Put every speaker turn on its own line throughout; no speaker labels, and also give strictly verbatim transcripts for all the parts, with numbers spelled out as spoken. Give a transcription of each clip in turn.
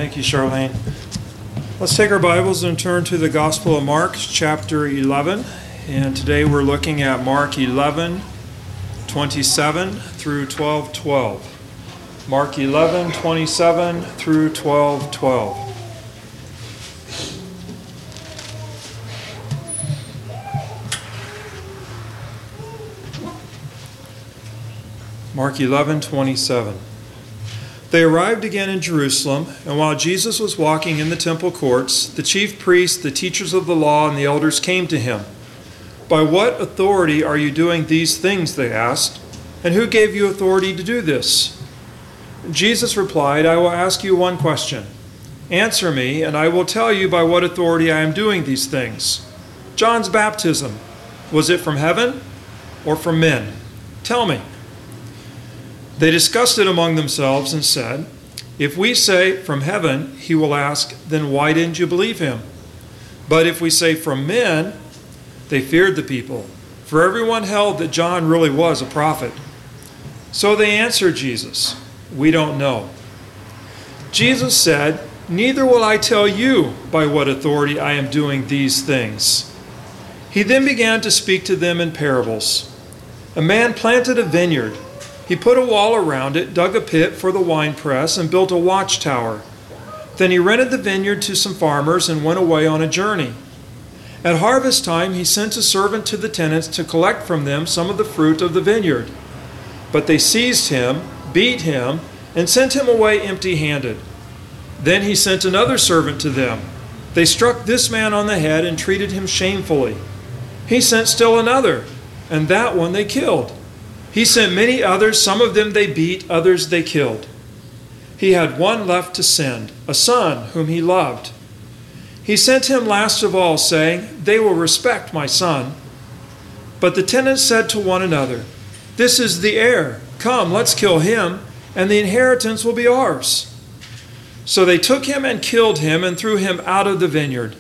Thank you, Charlene. Let's take our Bibles and turn to the Gospel of Mark, chapter eleven. And today we're looking at Mark eleven, twenty-seven through twelve twelve. Mark eleven, twenty-seven through twelve twelve. Mark eleven, twenty-seven. They arrived again in Jerusalem, and while Jesus was walking in the temple courts, the chief priests, the teachers of the law, and the elders came to him. "By what authority are you doing these things?" they asked. "And who gave you authority to do this?" Jesus replied, "I will ask you one question. Answer me, and I will tell you by what authority I am doing these things. John's baptism, was it from heaven or from men? Tell me." They discussed it among themselves and said, "If we say from heaven," he will ask, "then why didn't you believe him? But if we say from men," they feared the people, for everyone held that John really was a prophet. So they answered Jesus, "We don't know." Jesus said, "Neither will I tell you by what authority I am doing these things." He then began to speak to them in parables. A man planted a vineyard. He put a wall around it, dug a pit for the winepress, and built a watchtower. Then he rented the vineyard to some farmers and went away on a journey. At harvest time, he sent a servant to the tenants to collect from them some of the fruit of the vineyard. But they seized him, beat him, and sent him away empty-handed. Then he sent another servant to them. They struck this man on the head and treated him shamefully. He sent still another, and that one they killed. He sent many others, some of them they beat, others they killed. He had one left to send, a son whom he loved. He sent him last of all, saying, "They will respect my son." But the tenants said to one another, "This is the heir. Come, let's kill him, and the inheritance will be ours." So they took him and killed him and threw him out of the vineyard.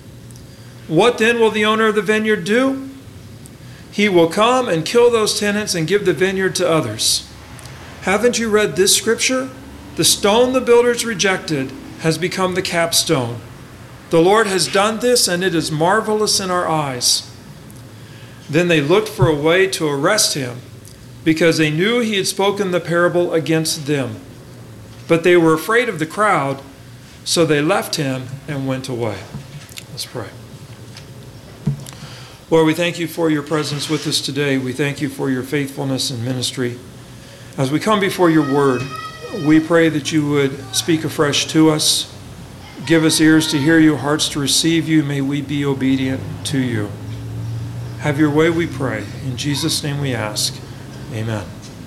What then will the owner of the vineyard do? He will come and kill those tenants and give the vineyard to others. Haven't you read this scripture? The stone the builders rejected has become the capstone. The Lord has done this, and it is marvelous in our eyes. Then they looked for a way to arrest him, because they knew he had spoken the parable against them. But they were afraid of the crowd, so they left him and went away. Let's pray. Lord, we thank you for your presence with us today. We thank you for your faithfulness in ministry. As we come before your word, we pray that you would speak afresh to us. Give us ears to hear you, hearts to receive you. May we be obedient to you. Have your way, we pray. In Jesus' name we ask. Amen.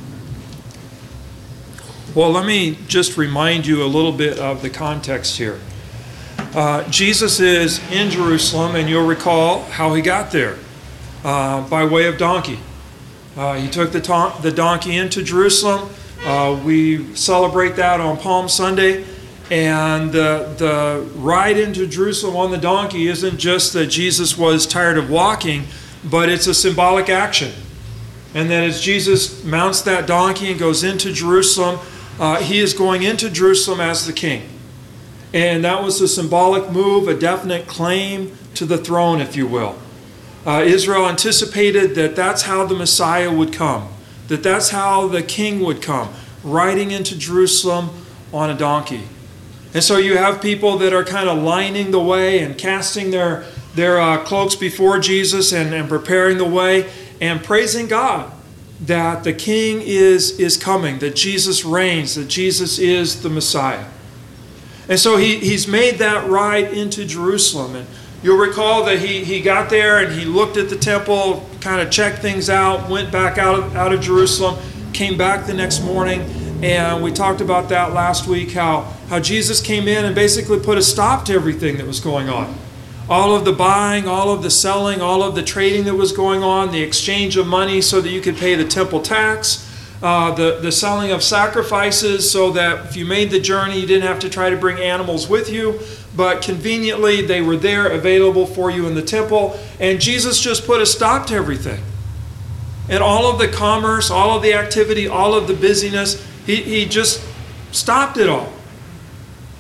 Well, let me just remind you a little bit of the context here. Uh, Jesus is in Jerusalem, and you'll recall how he got there, uh, by way of donkey. Uh, he took the, ton- the donkey into Jerusalem. Uh, we celebrate that on Palm Sunday, and the, the ride into Jerusalem on the donkey isn't just that Jesus was tired of walking, but it's a symbolic action. And that as Jesus mounts that donkey and goes into Jerusalem, uh, he is going into Jerusalem as the king. And that was a symbolic move, a definite claim to the throne, if you will. Uh, Israel anticipated that that's how the Messiah would come, that that's how the king would come, riding into Jerusalem on a donkey. And so you have people that are kind of lining the way and casting their, their uh, cloaks before Jesus and, and preparing the way and praising God that the king is, is coming, that Jesus reigns, that Jesus is the Messiah. And so he, he's made that ride into Jerusalem. And you'll recall that he, he got there and he looked at the temple, kind of checked things out, went back out of, out of Jerusalem, came back the next morning. And we talked about that last week, how, how Jesus came in and basically put a stop to everything that was going on. All of the buying, all of the selling, all of the trading that was going on, the exchange of money so that you could pay the temple tax, Uh, the, the selling of sacrifices so that if you made the journey, you didn't have to try to bring animals with you, but conveniently they were there available for you in the temple. And Jesus just put a stop to everything. And all of the commerce, all of the activity, all of the busyness, he, he just stopped it all.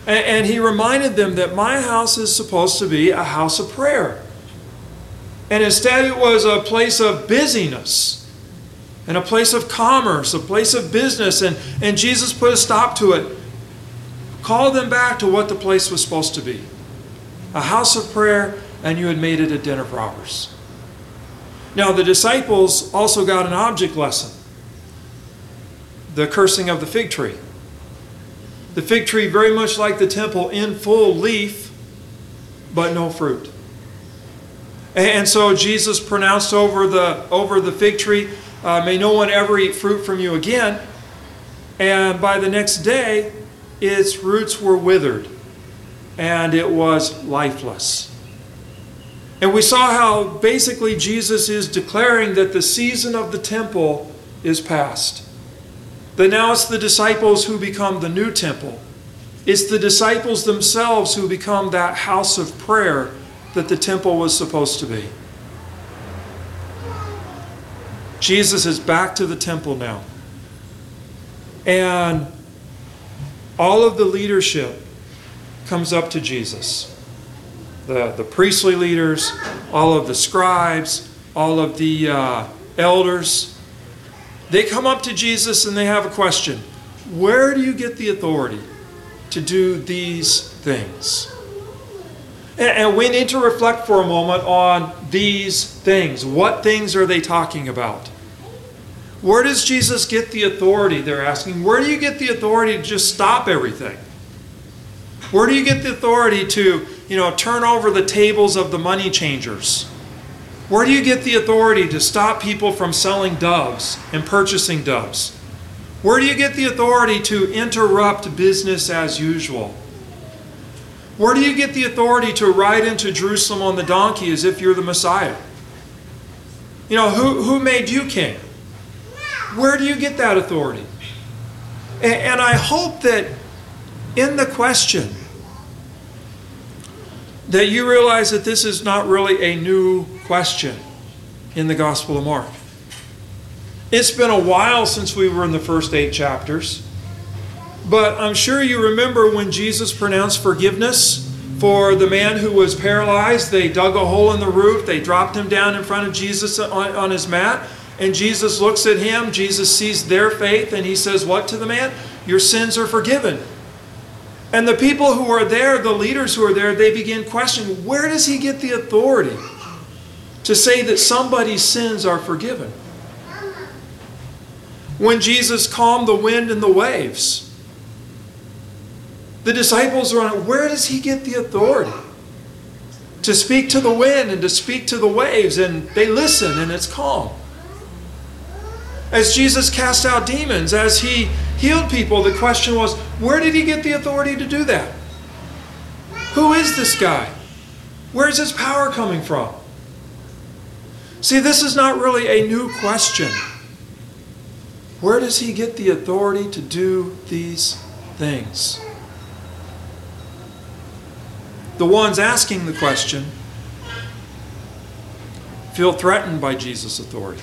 And he reminded them that my house is supposed to be a house of prayer. And instead it was a place of busyness and a place of commerce, a place of business. And, and Jesus put a stop to it. Called them back to what the place was supposed to be. A house of prayer, and you had made it a den of robbers. Now the disciples also got an object lesson. The cursing of the fig tree. The fig tree, very much like the temple, in full leaf, but no fruit. And so Jesus pronounced over the, over the fig tree, uh, may no one ever eat fruit from you again. And by the next day, its roots were withered, and it was lifeless. And we saw how basically Jesus is declaring that the season of the temple is past. That now it's the disciples who become the new temple. It's the disciples themselves who become that house of prayer that the temple was supposed to be. Jesus is back to the temple now. And all of the leadership comes up to Jesus. The, the priestly leaders, all of the scribes, all of the uh, elders. They come up to Jesus and they have a question. Where do you get the authority to do these things? And, and we need to reflect for a moment on these things. What things are they talking about? Where does Jesus get the authority, they're asking? Where do you get the authority to just stop everything? Where do you get the authority to, you know, turn over the tables of the money changers? Where do you get the authority to stop people from selling doves and purchasing doves? Where do you get the authority to interrupt business as usual? Where do you get the authority to ride into Jerusalem on the donkey as if you're the Messiah? You know, who, who made you king? Where do you get that authority? And, and I hope that in the question, that you realize that this is not really a new question in the Gospel of Mark. It's been a while since we were in the first eight chapters, but I'm sure you remember when Jesus pronounced forgiveness for the man who was paralyzed. They dug a hole in the roof, they dropped him down in front of Jesus on, on his mat, and Jesus looks at him, Jesus sees their faith, and he says what to the man? Your sins are forgiven. And the people who are there, the leaders who are there, they begin questioning, where does he get the authority to say that somebody's sins are forgiven? When Jesus calmed the wind and the waves, the disciples are on, where does he get the authority to speak to the wind and to speak to the waves? And they listen and it's calm. As Jesus cast out demons, as he healed people, the question was, where did he get the authority to do that? Who is this guy? Where's his power coming from? See, this is not really a new question. Where does he get the authority to do these things? The ones asking the question feel threatened by Jesus' authority,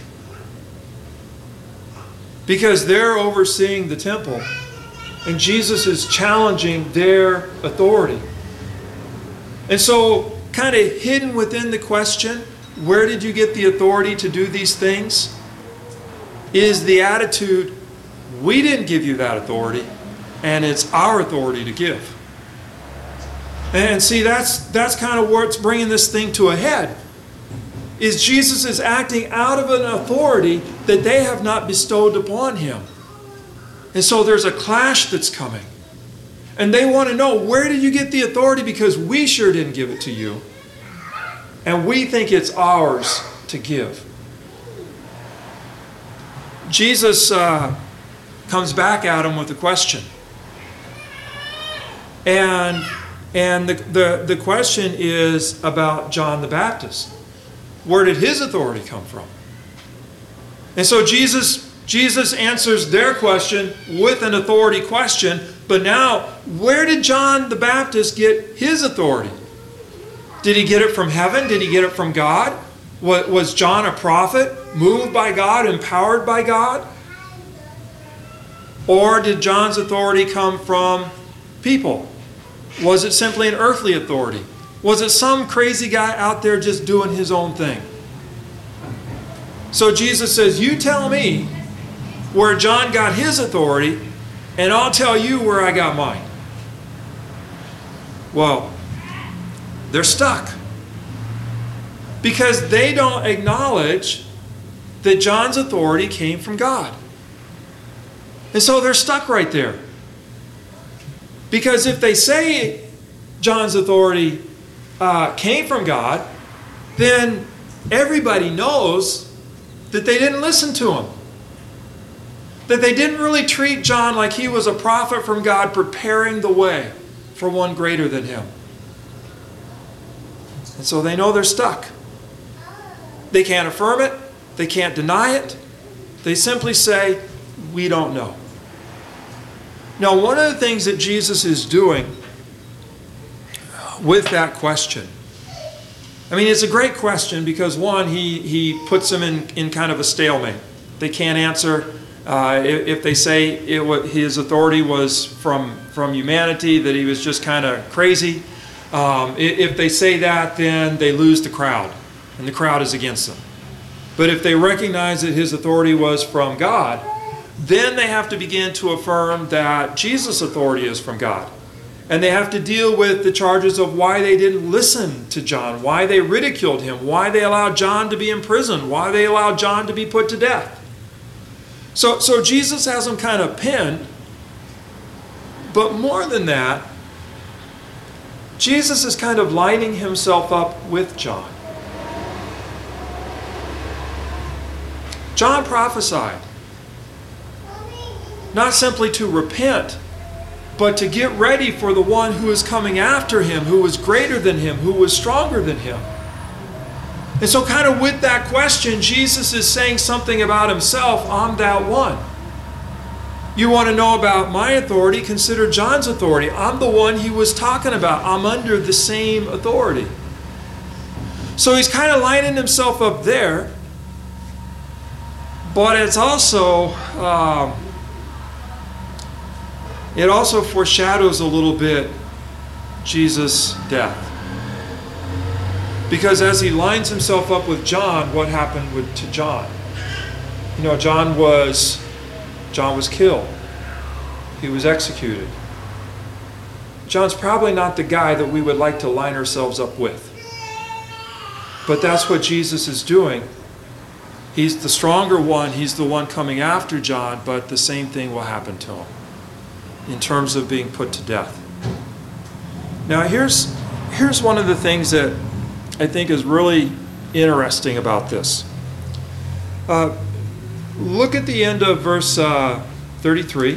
because they're overseeing the temple and Jesus is challenging their authority. And so, kind of hidden within the question, where did you get the authority to do these things? Is the attitude, we didn't give you that authority, and it's our authority to give. And see, that's, that's kind of what's bringing this thing to a head. Is Jesus is acting out of an authority that they have not bestowed upon him. And so there's a clash that's coming. And they want to know, where did you get the authority? Because we sure didn't give it to you. And we think it's ours to give. Jesus uh, comes back at him with a question. And, and the, the, the question is about John the Baptist. Where did his authority come from? And so Jesus, Jesus answers their question with an authority question. But now, where did John the Baptist get his authority? Did he get it from heaven? Did he get it from God? Was John a prophet, moved by God, empowered by God? Or did John's authority come from people? Was it simply an earthly authority? Was it some crazy guy out there just doing his own thing? So Jesus says, you tell me where John got his authority, and I'll tell you where I got mine. Well, they're stuck. Because they don't acknowledge that John's authority came from God. And so they're stuck right there. Because if they say John's authority uh, came from God, then everybody knows that they didn't listen to him. That they didn't really treat John like he was a prophet from God preparing the way for one greater than him. And so they know they're stuck. They can't affirm it. They can't deny it. They simply say, we don't know. Now, one of the things that Jesus is doing with that question, I mean, it's a great question because, one, he, he puts them in, in kind of a stalemate. They can't answer. Uh, if, if they say it, his authority was from, from humanity, that he was just kind of crazy, um, if they say that, then they lose the crowd, and the crowd is against them. But if they recognize that his authority was from God, then they have to begin to affirm that Jesus' authority is from God. And they have to deal with the charges of why they didn't listen to John, why they ridiculed him, why they allowed John to be imprisoned, why they allowed John to be put to death. So, so Jesus has them kind of pinned. But more than that, Jesus is kind of lining himself up with John. John prophesied not simply to repent, but to get ready for the one who is coming after him, who was greater than him, who was stronger than him. And so kind of with that question, Jesus is saying something about himself. I'm that one. You want to know about my authority? Consider John's authority. I'm the one he was talking about. I'm under the same authority. So he's kind of lining himself up there. But it's also, um, it also foreshadows a little bit Jesus' death. Because as he lines himself up with John, what happened with, to John? You know, John was, John was killed. He was executed. John's probably not the guy that we would like to line ourselves up with. But that's what Jesus is doing. He's the stronger one. He's the one coming after John, but the same thing will happen to him in terms of being put to death. Now, here's, here's one of the things that I think is really interesting about this. Uh, look at the end of verse uh, thirty-three.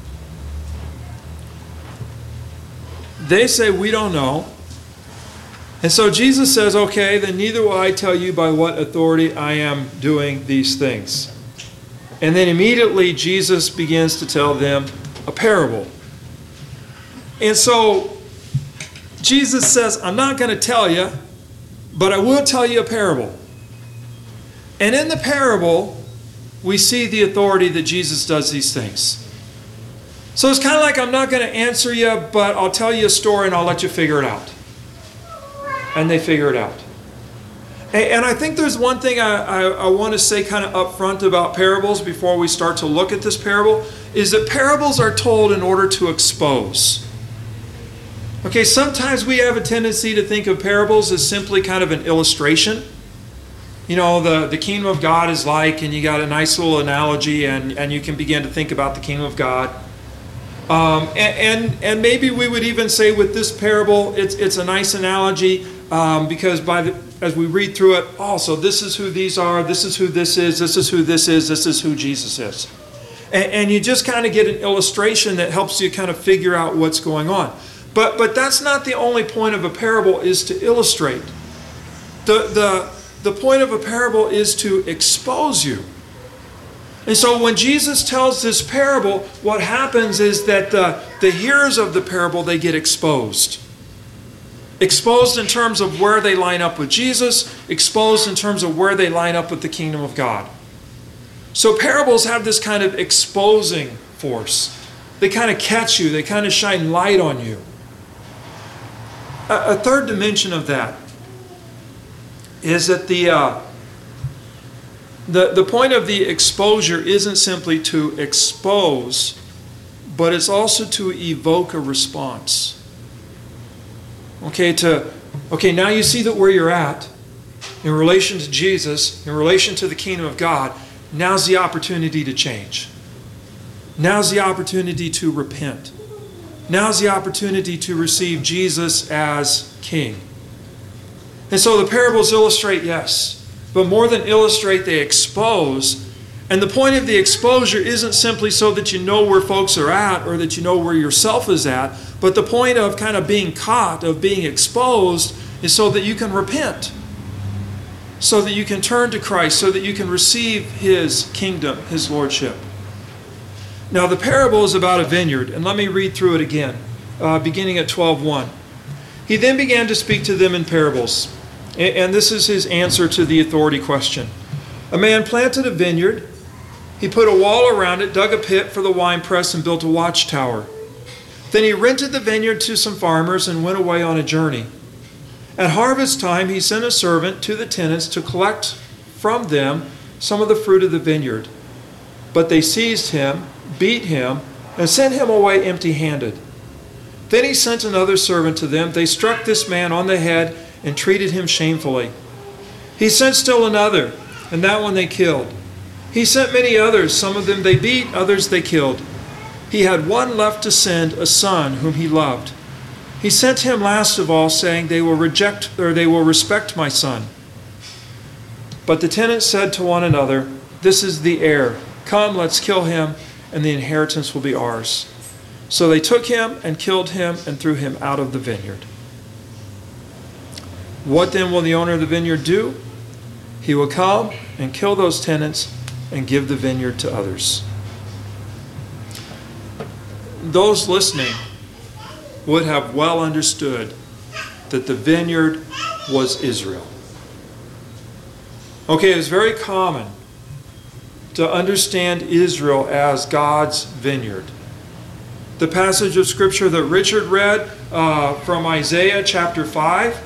They say, we don't know. And so Jesus says, okay, then neither will I tell you by what authority I am doing these things. And then immediately Jesus begins to tell them a parable. And so Jesus says, I'm not going to tell you, but I will tell you a parable. And in the parable, we see the authority that Jesus does these things. So it's kind of like I'm not going to answer you, but I'll tell you a story and I'll let you figure it out. And they figure it out. And I think there's one thing I, I, I want to say kind of up front about parables before we start to look at this parable, is that parables are told in order to expose. Okay, sometimes we have a tendency to think of parables as simply kind of an illustration. You know, the, the kingdom of God is like, and you got a nice little analogy, and, and you can begin to think about the kingdom of God. Um, and, and, and maybe we would even say with this parable, it's, it's a nice analogy. Um, because by the, as we read through it, oh, so this is who these are, this is who this is, this is who this is, this is who Jesus is. And, and you just kind of get an illustration that helps you kind of figure out what's going on. But, but that's not the only point of a parable, is to illustrate. The, the, the point of a parable is to expose you. And so when Jesus tells this parable, what happens is that the, the hearers of the parable, they get exposed. Exposed in terms of where they line up with Jesus, exposed in terms of where they line up with the kingdom of God. So parables have this kind of exposing force. They kind of catch you, they kind of shine light on you. A, a third dimension of that is that the, uh, the, the point of the exposure isn't simply to expose, but it's also to evoke a response. Okay, to, okay, now you see that where you're at in relation to Jesus, in relation to the kingdom of God, now's the opportunity to change. Now's the opportunity to repent. Now's the opportunity to receive Jesus as King. And so the parables illustrate, yes, but more than illustrate, they expose. And the point of the exposure isn't simply so that you know where folks are at or that you know where yourself is at, but the point of kind of being caught, of being exposed, is so that you can repent, so that you can turn to Christ, so that you can receive His kingdom, His lordship. Now the parable is about a vineyard, and let me read through it again, uh, beginning at twelve one. He then began to speak to them in parables, and this is his answer to the authority question. A man planted a vineyard. He put a wall around it, dug a pit for the winepress, and built a watchtower. Then he rented the vineyard to some farmers and went away on a journey. At harvest time, he sent a servant to the tenants to collect from them some of the fruit of the vineyard. But they seized him, beat him, and sent him away empty-handed. Then he sent another servant to them. They struck this man on the head and treated him shamefully. He sent still another, and that one they killed. He sent many others. Some of them they beat, others they killed. He had one left to send, a son whom he loved. He sent him last of all, saying, They will reject, or they will respect my son. But the tenants said to one another, This is the heir. Come, let's kill him, and the inheritance will be ours. So they took him and killed him and threw him out of the vineyard. What then will the owner of the vineyard do? He will come and kill those tenants and give the vineyard to others. Those listening would have well understood that the vineyard was Israel. Okay, it was very common to understand Israel as God's vineyard. The passage of Scripture that Richard read uh, from Isaiah chapter five,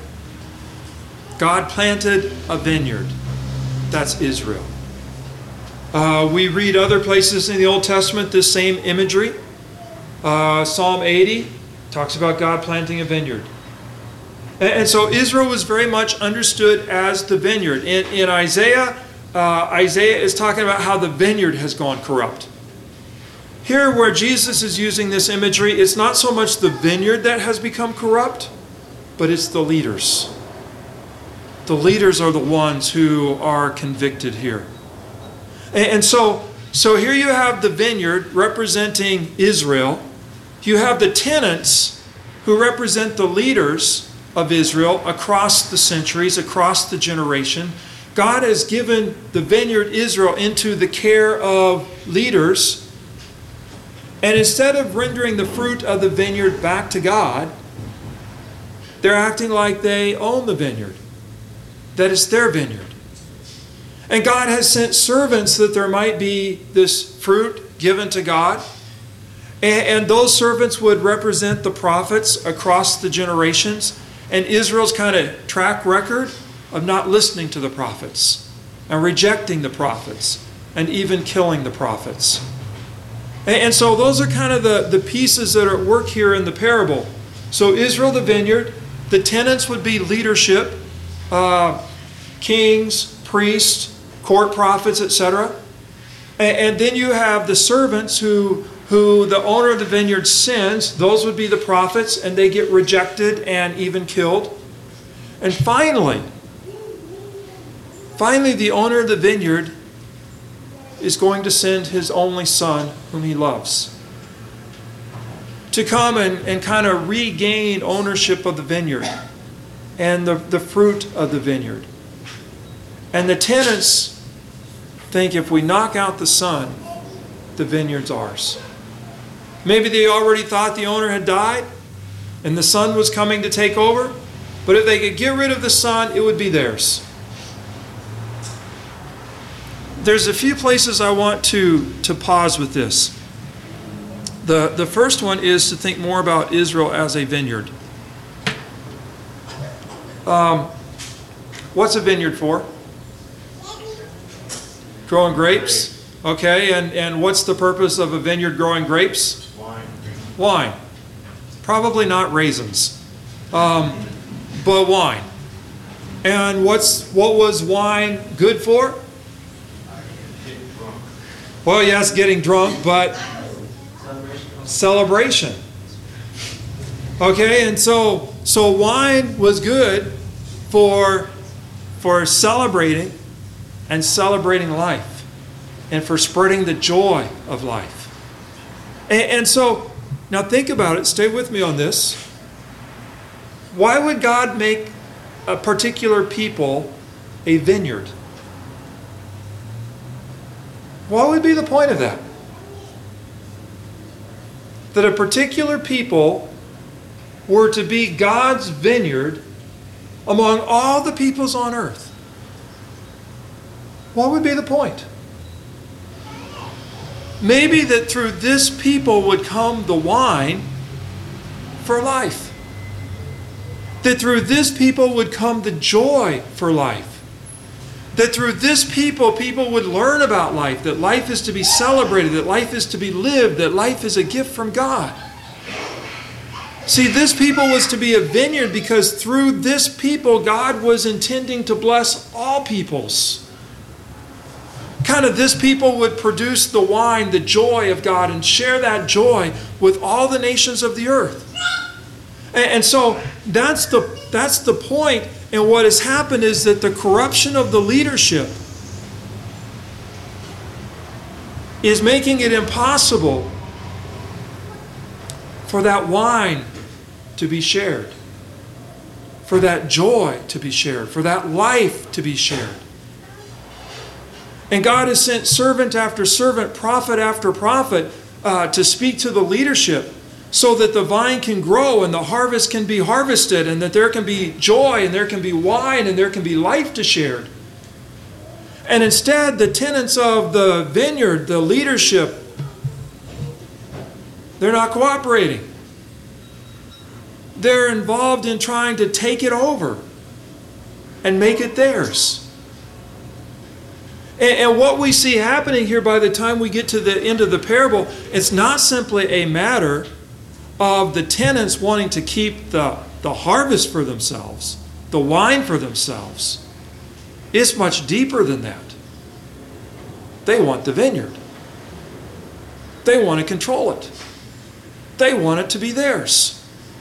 God planted a vineyard. That's Israel. Uh, we read other places in the Old Testament this same imagery. Uh, Psalm eighty talks about God planting a vineyard. And, and so Israel was very much understood as the vineyard. In, in Isaiah, uh, Isaiah is talking about how the vineyard has gone corrupt. Here where Jesus is using this imagery, it's not so much the vineyard that has become corrupt, but it's the leaders. The leaders are the ones who are convicted here. And, and so, so here you have the vineyard representing Israel. You have the tenants who represent the leaders of Israel across the centuries, across the generation. God has given the vineyard Israel into the care of leaders. And instead of rendering the fruit of the vineyard back to God, they're acting like they own the vineyard, that it's their vineyard. And God has sent servants that there might be this fruit given to God. And, and those servants would represent the prophets across the generations. And Israel's kind of track record of not listening to the prophets and rejecting the prophets and even killing the prophets. And so those are kind of the, the pieces that are at work here in the parable. So Israel, the vineyard, the tenants would be leadership, uh, kings, priests, court prophets, et cetera. And, and then you have the servants who, who the owner of the vineyard sends. Those would be the prophets, and they get rejected and even killed. And finally, finally the owner of the vineyard is going to send his only son, whom he loves, to come and, and kind of regain ownership of the vineyard and the, the fruit of the vineyard. And the tenants think if we knock out the son, the vineyard's ours. Maybe they already thought the owner had died and the son was coming to take over, but if they could get rid of the son, it would be theirs. There's a few places I want to, to pause with this. The, the first one is to think more about Israel as a vineyard. Um, what's a vineyard for? Growing grapes. Okay, and, and what's the purpose of a vineyard growing grapes?
Wine.
Wine. Probably not raisins, um, but wine. And what's what was wine good for?
Getting drunk.
Well, yes, getting drunk, but celebration. Okay, and so so wine was good for for celebrating and celebrating life and for spreading the joy of life. And, and so now think about it, stay with me on this. Why would God make a particular people a vineyard? What would be the point of that? That a particular people were to be God's vineyard among all the peoples on earth. What would be the point? Maybe that through this people would come the wine for life. That through this people would come the joy for life. That through this people, people would learn about life, that life is to be celebrated, that life is to be lived, that life is a gift from God. See, this people was to be a vineyard because through this people, God was intending to bless all peoples. Kind of this people would produce the wine, the joy of God, and share that joy with all the nations of the earth. And, and so that's the, that's the point. And what has happened is that the corruption of the leadership is making it impossible for that wine to be shared, for that joy to be shared, for that life to be shared. And God has sent servant after servant, prophet after prophet, uh, to speak to the leadership so that the vine can grow and the harvest can be harvested and that there can be joy and there can be wine and there can be life to share. And instead, the tenants of the vineyard, the leadership, they're not cooperating. They're involved in trying to take it over and make it theirs. And what we see happening here by the time we get to the end of the parable, it's not simply a matter of the tenants wanting to keep the, the harvest for themselves, the wine for themselves. It's much deeper than that. They want the vineyard. They want to control it. They want it to be theirs.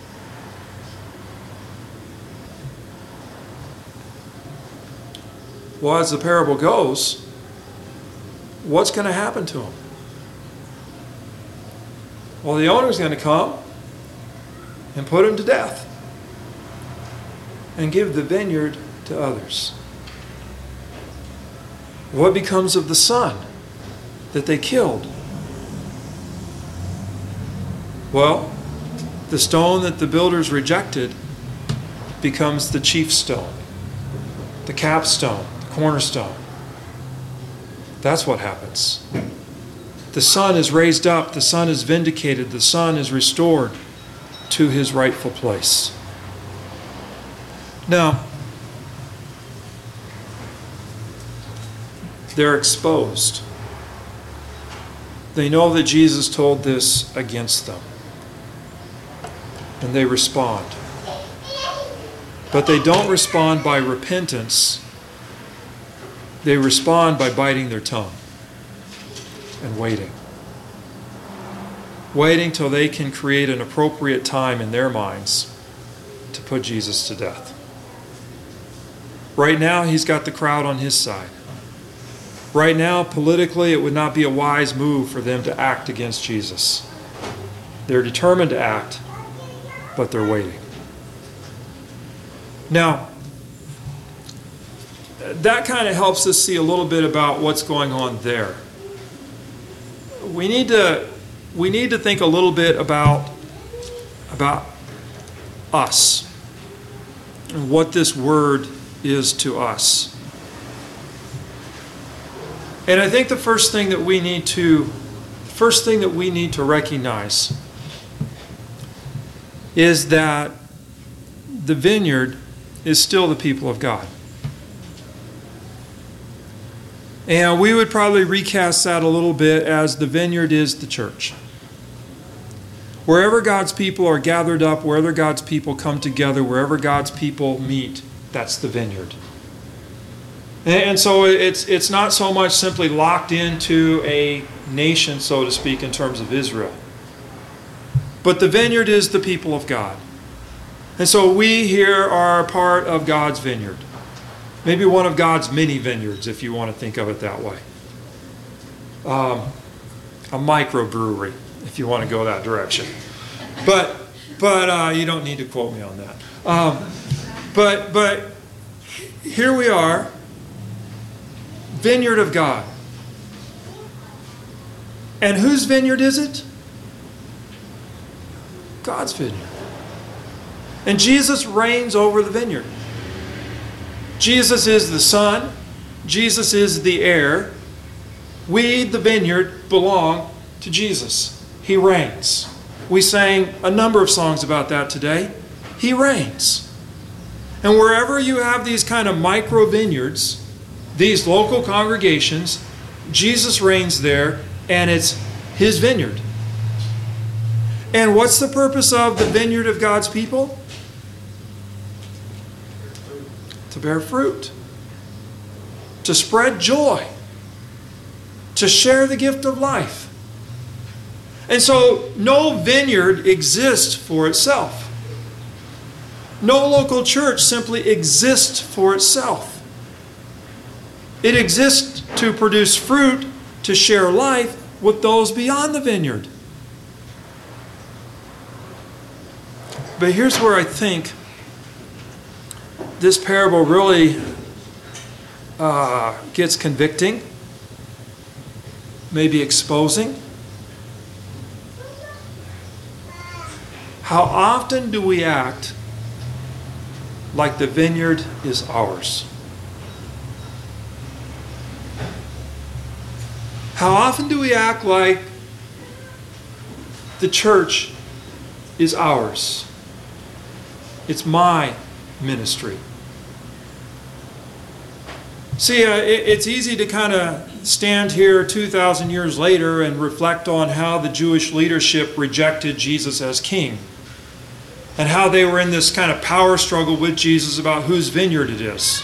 Well, as the parable goes, what's going to happen to them? Well, the owner's going to come and put him to death and give the vineyard to others. What becomes of the son that they killed? Well, the stone that the builders rejected becomes the chief stone, the capstone, the cornerstone. That's what happens. The son is raised up, the son is vindicated, the son is restored to his rightful place. Now, they're exposed. They know that Jesus told this against them. And they respond. But they don't respond by repentance. They respond by biting their tongue and waiting. Waiting till they can create an appropriate time in their minds to put Jesus to death. Right now, he's got the crowd on his side. Right now, politically, it would not be a wise move for them to act against Jesus. They're determined to act, but they're waiting. Now, that kind of helps us see a little bit about what's going on there. We need to we need to think a little bit about about us and what this word is to us. And I think the first thing that we need to the first thing that we need to recognize is that the vineyard is still the people of God. And we would probably recast that a little bit as the vineyard is the church. Wherever God's people are gathered up, wherever God's people come together, wherever God's people meet, that's the vineyard. And so it's it's not so much simply locked into a nation, so to speak, in terms of Israel. But the vineyard is the people of God. And so we here are a part of God's vineyard. Maybe one of God's many vineyards, if you want to think of it that way. Um, a microbrewery, if you want to go that direction. But but uh, you don't need to quote me on that. Um, but but here we are, vineyard of God. And whose vineyard is it? God's vineyard. And Jesus reigns over the vineyard. Jesus is the Son. Jesus is the heir. We, the vineyard, belong to Jesus. He reigns. We sang a number of songs about that today. He reigns. And wherever you have these kind of micro vineyards, these local congregations, Jesus reigns there, and it's His vineyard. And what's the purpose of the vineyard of God's people? To bear fruit, to spread joy, to share the gift of life. And so no vineyard exists for itself. No local church simply exists for itself. It exists to produce fruit, to share life with those beyond the vineyard. But here's where I think this parable really uh, gets convicting, maybe exposing. How often do we act like the vineyard is ours? How often do we act like the church is ours? It's my ministry. See, uh, it, it's easy to kind of stand here two thousand years later and reflect on how the Jewish leadership rejected Jesus as king, and how they were in this kind of power struggle with Jesus about whose vineyard it is.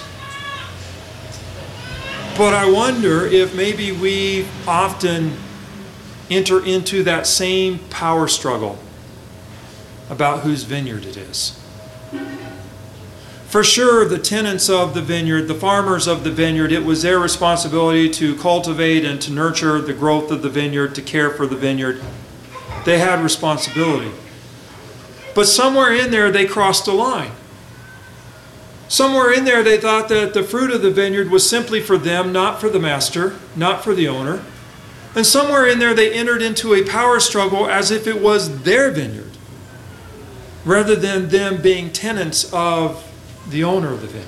But I wonder if maybe we often enter into that same power struggle about whose vineyard it is. For sure, the tenants of the vineyard, the farmers of the vineyard, it was their responsibility to cultivate and to nurture the growth of the vineyard, to care for the vineyard. They had responsibility. But somewhere in there, they crossed a line. Somewhere in there, they thought that the fruit of the vineyard was simply for them, not for the master, not for the owner. And somewhere in there, they entered into a power struggle as if it was their vineyard, rather than them being tenants of the owner of the vineyard.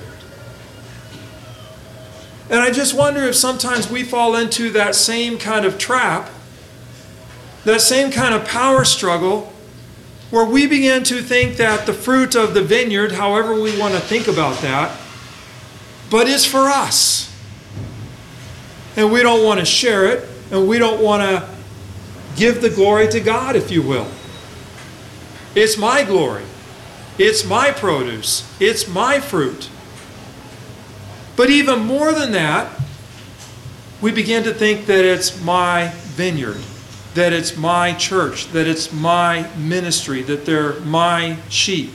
And I just wonder if sometimes we fall into that same kind of trap, that same kind of power struggle, where we begin to think that the fruit of the vineyard, however we want to think about that, but is for us. And we don't want to share it, and we don't want to give the glory to God, if you will. It's my glory. It's my produce. It's my fruit. But even more than that, we begin to think that it's my vineyard, that it's my church, that it's my ministry, that they're my sheep,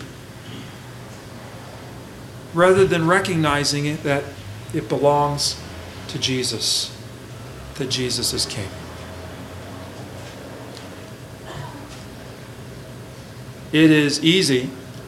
rather than recognizing it that it belongs to Jesus, that Jesus is King. It is easy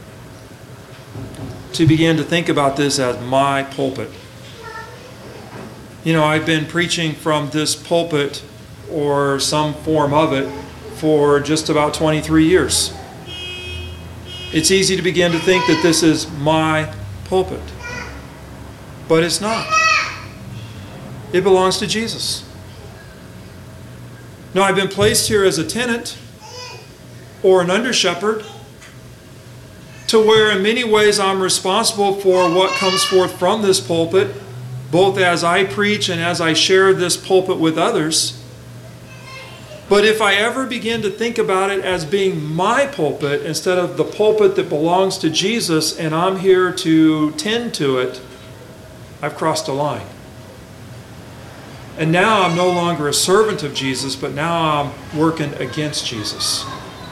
to begin to think about this as my pulpit. You know, I've been preaching from this pulpit or some form of it for just about twenty-three years. It's easy to begin to think that this is my pulpit, but it's not. It belongs to Jesus. Now, I've been placed here as a tenant or an under shepherd to to where in many ways I'm responsible for what comes forth from this pulpit, both as I preach and as I share this pulpit with others. But if I ever begin to think about it as being my pulpit instead of the pulpit that belongs to Jesus and I'm here to tend to it, I've crossed a line. And now I'm no longer a servant of Jesus, but now I'm working against Jesus.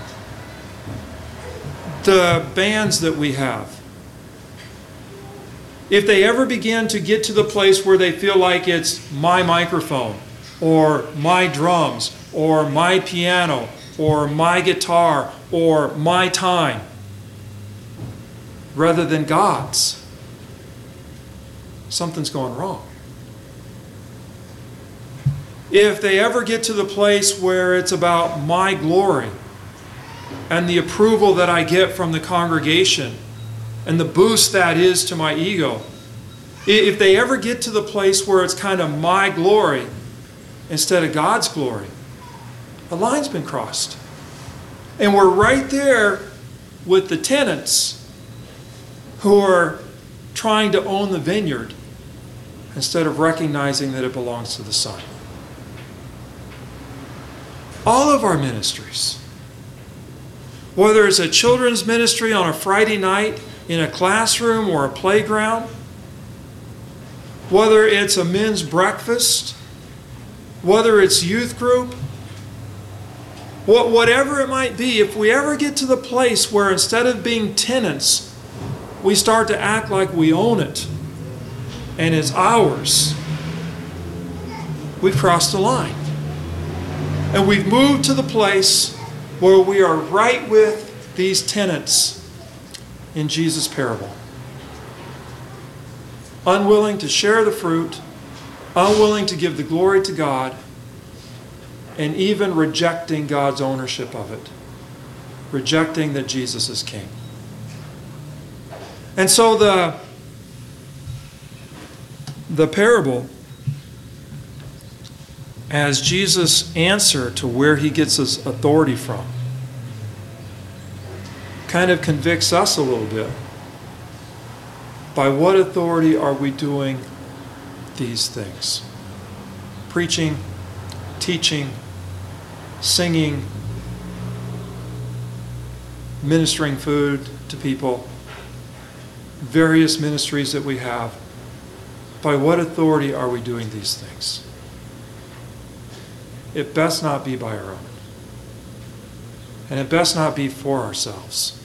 The bands that we have, if they ever begin to get to the place where they feel like it's my microphone or my drums or my piano or my guitar or my time rather than God's, something's going wrong. If they ever get to the place where it's about my glory and the approval that I get from the congregation and the boost that is to my ego, if they ever get to the place where it's kind of my glory instead of God's glory, a line's been crossed. And we're right there with the tenants who are trying to own the vineyard instead of recognizing that it belongs to the Son. All of our ministries, whether it's a children's ministry on a Friday night in a classroom or a playground, whether it's a men's breakfast, whether it's youth group, whatever it might be, if we ever get to the place where instead of being tenants, we start to act like we own it and it's ours, we've crossed the line. And we've moved to the place where we are right with these tenants in Jesus' parable. Unwilling to share the fruit, unwilling to give the glory to God, and even rejecting God's ownership of it. Rejecting that Jesus is King. And so the, the parable, as Jesus' answer to where he gets his authority from, kind of convicts us a little bit. By what authority are we doing these things? Preaching, teaching, singing, ministering food to people, various ministries that we have. By what authority are we doing these things? It best not be by our own. And it best not be for ourselves.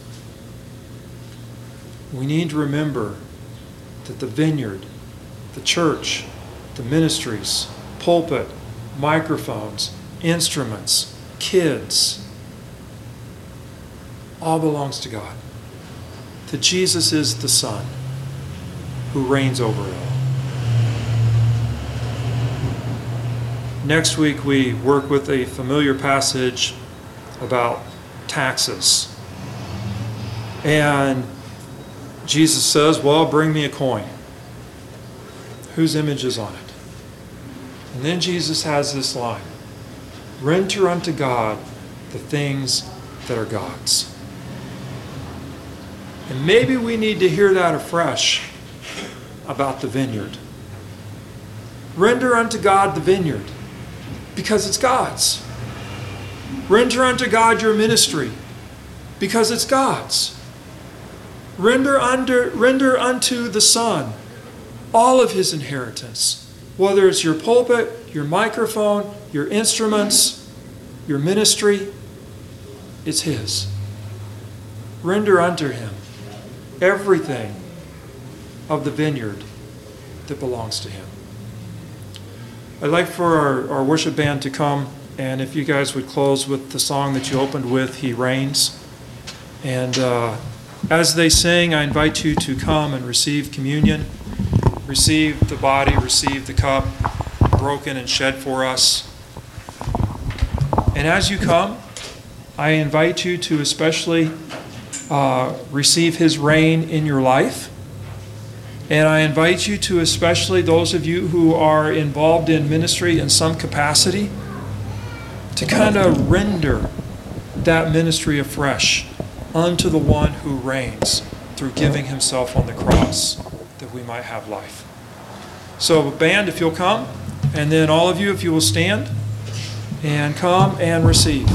We need to remember that the vineyard, the church, the ministries, pulpit, microphones, instruments, kids, all belongs to God. That Jesus is the Son who reigns over it all. Next week we work with a familiar passage about taxes. And Jesus says, well, bring me a coin. Whose image is on it? And then Jesus has this line, render unto God the things that are God's. And maybe we need to hear that afresh about the vineyard. Render unto God the vineyard because it's God's. Render unto God your ministry because it's God's. Render, under, render unto the Son all of his inheritance, whether it's your pulpit, your microphone, your instruments, your ministry, it's his. Render unto him everything of the vineyard that belongs to him. I'd like for our, our worship band to come, and if you guys would close with the song that you opened with, He Reigns. And uh, as they sing, I invite you to come and receive communion, receive the body, receive the cup broken and shed for us. And as you come, I invite you to especially uh, receive his reign in your life. And I invite you to, especially those of you who are involved in ministry in some capacity, to kind of render that ministry afresh unto the one who reigns through giving himself on the cross that we might have life. So, band, if you'll come, and then all of you, if you will stand and come and receive.